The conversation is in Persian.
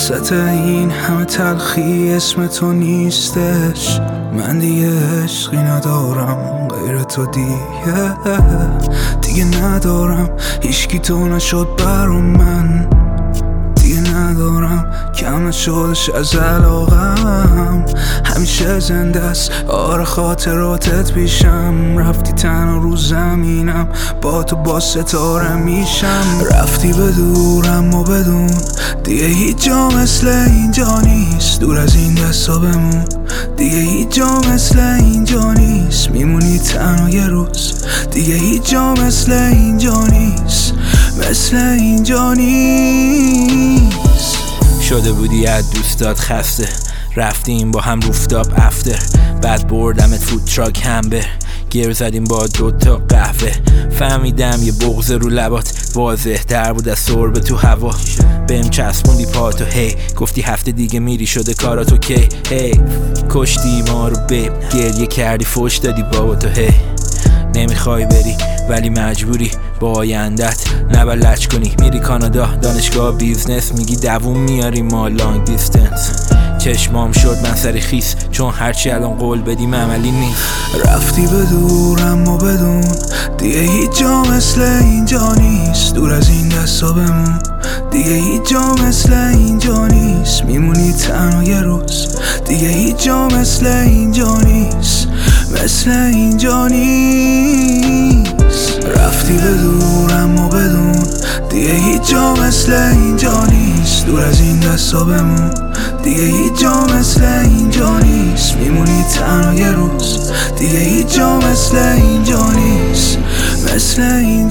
وسط این همه تلخی اسم تو نیستش. من دیگه عشقی ندارم غیر تو، دیگه ندارم هیچکی تو نشد برام. من دیگه ندارم کم نشدش از علاقم. همیشه زنده است آره خاطراتت پیشم. رفتی تنها رو زمینم، با تو با ستاره میشم. رفتی بدورم و بدون دیگه هیچ جا مثل اینجا نیست. دور از این دستا بمون دیگه هیچ جا مثل اینجا نیست. میمونی تنها یه روز دیگه هیچ جا مثل اینجا نیست. مثل اینجا نیست. شده بودی از دوستات خسته، رفتیم با هم روفتاپ افتر، بعد بردمت فود تراک همبر، گیر زدیم با 2 تا قهوه. فهمیدم یه بغض رو لبات واضح تر بود از سرب تو هوا. بهم چسبوندی پاتو هی، گفتی هفته دیگه میری شده کاراتو کی. هی کشتی ما رو به گریه کردی فوش دادی بابا تو هی. نمیخوای بری ولی مجبوری با آیندت نبلج کنی. میری کانادا دانشگاه بیزنس، میگی دووم میاری ما لانگ دیستنس. چشمام شد من سر خیس چون هرچی الان قول بدیم عملی نیست. رفتی بدورم و بدون دیگه هیچ جا مثل اینجا نیست. دور از این دستا بمون دیگه هیچ جا مثل اینجا نیست. میمونی تنها یه روز دیگه هیچ جا مثل اینجا نیست. مثل اینجا نیست. رفتی بدورم و بدون دیگه هیچ جا مثل اینجا نیست. دور از این دستا بمون دیگه هیچ جا مثل اینجا نیست. میمونی تنها یه روز دیگه هیچ جا مثل اینجا نیست. مثل اینجا